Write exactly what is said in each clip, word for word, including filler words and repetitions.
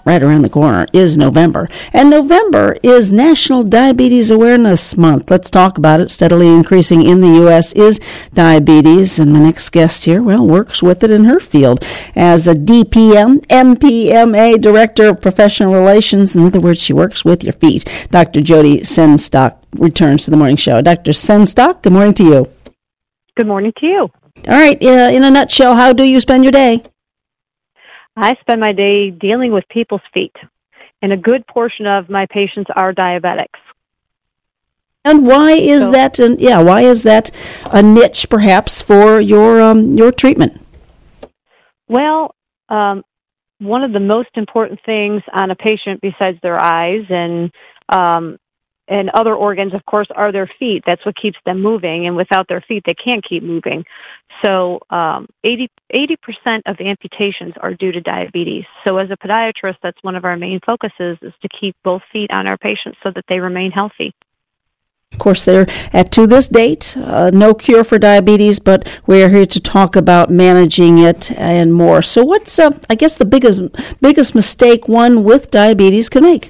right around the corner, is November. And November is National Diabetes Awareness Month. Let's talk about it. Steadily increasing in the U S is diabetes. And my next guest here, well, works with it in her field as a D P M, M P M A, Director of Professional Relations. In other words, she works with your feet. Doctor Jody Senstock returns to the morning show. Doctor Senstock, good morning to you. Good morning to you. All right. Uh, in a nutshell, how do you spend your day? I spend my day dealing with people's feet, and a good portion of my patients are diabetics. And why is so, that? An, yeah, why is that a niche, perhaps, for your um, your treatment? Well, um, one of the most important things on a patient, besides their eyes and um, and other organs, of course, are their feet. That's what keeps them moving, and without their feet, they can't keep moving. So um, eighty percent of amputations are due to diabetes. So as a podiatrist, that's one of our main focuses, is to keep both feet on our patients so that they remain healthy. Of course, there at to this date, uh, no cure for diabetes, but we're here to talk about managing it and more. So what's, uh, I guess, the biggest, biggest mistake one with diabetes can make?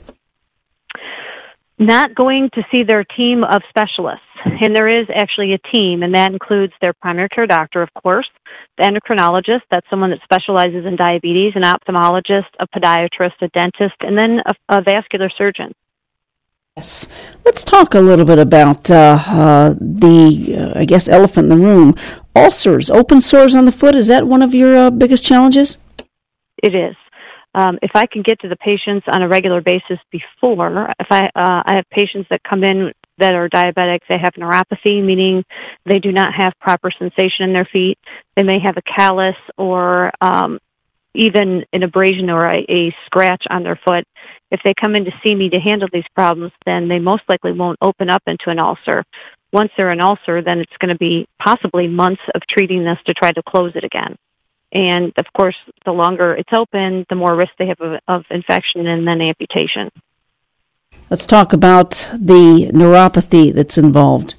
Not going to see their team of specialists. And there is actually a team, and that includes their primary care doctor, of course, the endocrinologist, that's someone that specializes in diabetes, an ophthalmologist, a podiatrist, a dentist, and then a, a vascular surgeon. Yes. Let's talk a little bit about uh, uh, the, uh, I guess, elephant in the room. Ulcers, open sores on the foot, is that one of your uh, biggest challenges? It is. Um, if I can get to the patients on a regular basis before, if I uh, I have patients that come in that are diabetic, they have neuropathy, meaning they do not have proper sensation in their feet. They may have a callus or um, even an abrasion or a, a scratch on their foot. If they come in to see me to handle these problems, then they most likely won't open up into an ulcer. Once they're an ulcer, then it's going to be possibly months of treating this to try to close it again. And, of course, the longer it's open, the more risk they have of, of infection and then amputation. Let's talk about the neuropathy that's involved.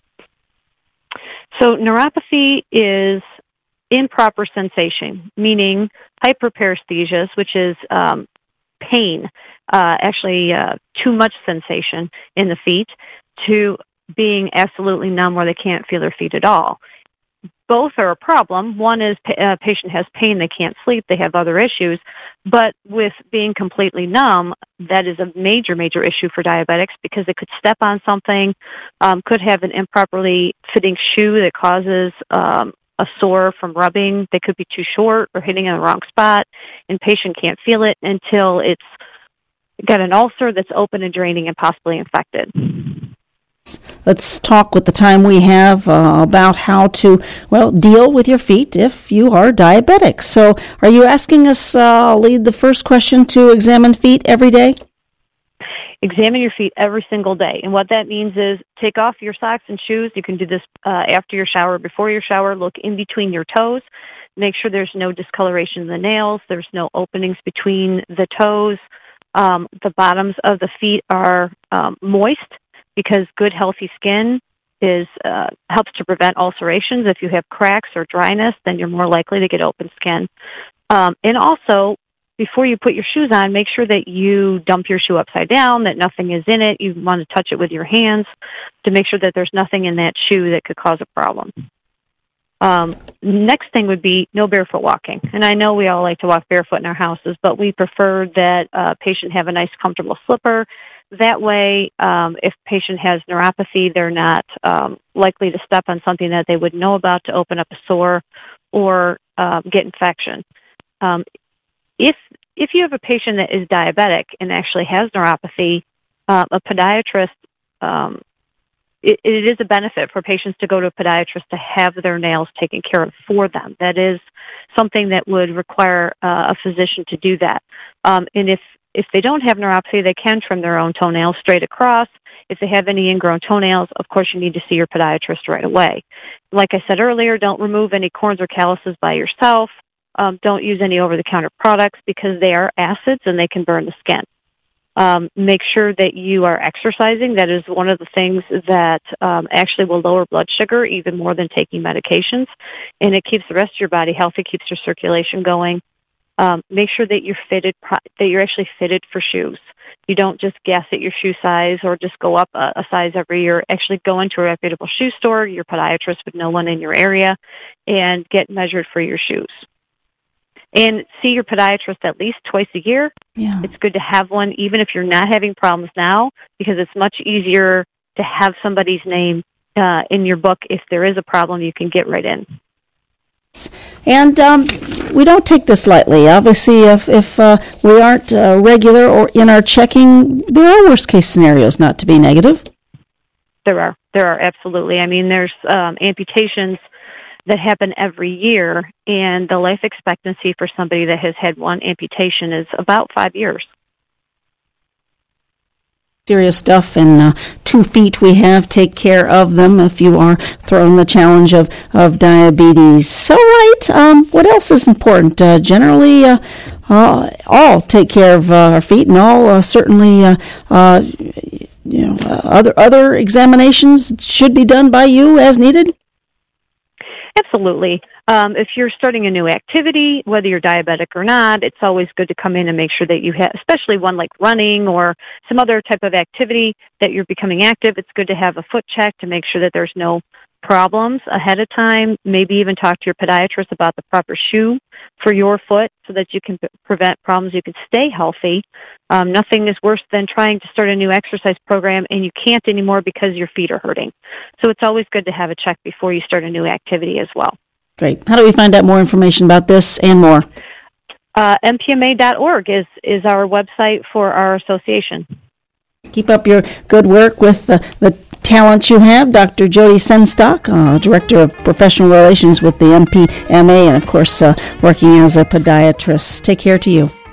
So neuropathy is improper sensation, meaning hyperparesthesias, which is um, pain, uh, actually uh, too much sensation in the feet, to being absolutely numb where they can't feel their feet at all. Both are a problem. One is a patient has pain, they can't sleep, they have other issues. But with being completely numb, that is a major, major issue for diabetics because they could step on something, um, could have an improperly fitting shoe that causes um, a sore from rubbing. They could be too short or hitting in the wrong spot, and patient can't feel it until it's got an ulcer that's open and draining and possibly infected. Let's talk with the time we have uh, about how to, well, deal with your feet if you are diabetic. So are you asking us, uh, I'll lead the first question, to examine feet every day? Examine your feet every single day. And what that means is take off your socks and shoes. You can do this uh, after your shower, before your shower. Look in between your toes. Make sure there's no discoloration in the nails. There's no openings between the toes. Um, the bottoms of the feet are um, moist, because good, healthy skin is uh, helps to prevent ulcerations. If you have cracks or dryness, then you're more likely to get open skin. Um, and also, before you put your shoes on, make sure that you dump your shoe upside down, that nothing is in it. You want to touch it with your hands to make sure that there's nothing in that shoe that could cause a problem. Um, next thing would be no barefoot walking. And I know we all like to walk barefoot in our houses, but we prefer that a patient have a nice, comfortable slipper. That way, um, if patient has neuropathy, they're not um, likely to step on something that they would know about to open up a sore or uh, get infection. Um, if if you have a patient that is diabetic and actually has neuropathy, uh, a podiatrist, um, it, it is a benefit for patients to go to a podiatrist to have their nails taken care of for them. That is something that would require uh, a physician to do that. Um, and if If they don't have neuropathy, they can trim their own toenails straight across. If they have any ingrown toenails, of course, you need to see your podiatrist right away. Like I said earlier, don't remove any corns or calluses by yourself. Um, don't use any over-the-counter products because they are acids and they can burn the skin. Um, make sure that you are exercising. That is one of the things that um, actually will lower blood sugar even more than taking medications. And it keeps the rest of your body healthy, keeps your circulation going. Um, make sure that you're fitted, that you're actually fitted for shoes. You don't just guess at your shoe size or just go up a, a size every year. Actually go into a reputable shoe store, your podiatrist would know one in your area, and get measured for your shoes. And see your podiatrist at least twice a year. Yeah. It's good to have one, even if you're not having problems now, because it's much easier to have somebody's name uh, in your book. If there is a problem, you can get right in. And um, we don't take this lightly. Obviously, if, if uh, we aren't uh, regular or in our checking, there are worst-case scenarios, not to be negative. There are. There are, absolutely. I mean, there's um, amputations that happen every year, and the life expectancy for somebody that has had one amputation is about five years. Serious stuff, and uh, two feet we have. Take care of them if you are throwing the challenge of, of diabetes. So, right, um, what else is important? Uh, generally, uh, uh, all take care of uh, our feet, and all uh, certainly, uh, uh, you know, uh, other other examinations should be done by you as needed. Absolutely. Um, if you're starting a new activity, whether you're diabetic or not, it's always good to come in and make sure that you have, especially one like running or some other type of activity that you're becoming active, it's good to have a foot check to make sure that there's no problems ahead of time. Maybe even talk to your podiatrist about the proper shoe for your foot so that you can p- prevent problems. You can stay healthy. Um, nothing is worse than trying to start a new exercise program and you can't anymore because your feet are hurting. So it's always good to have a check before you start a new activity as well. Great. How do we find out more information about this and more? Uh, M P M A dot org is, is our website for our association. Keep up your good work with the, the talent you have. Doctor Jody Senstock, uh, Director of Professional Relations with the M P M A, and of course uh, working as a podiatrist. Take care to you.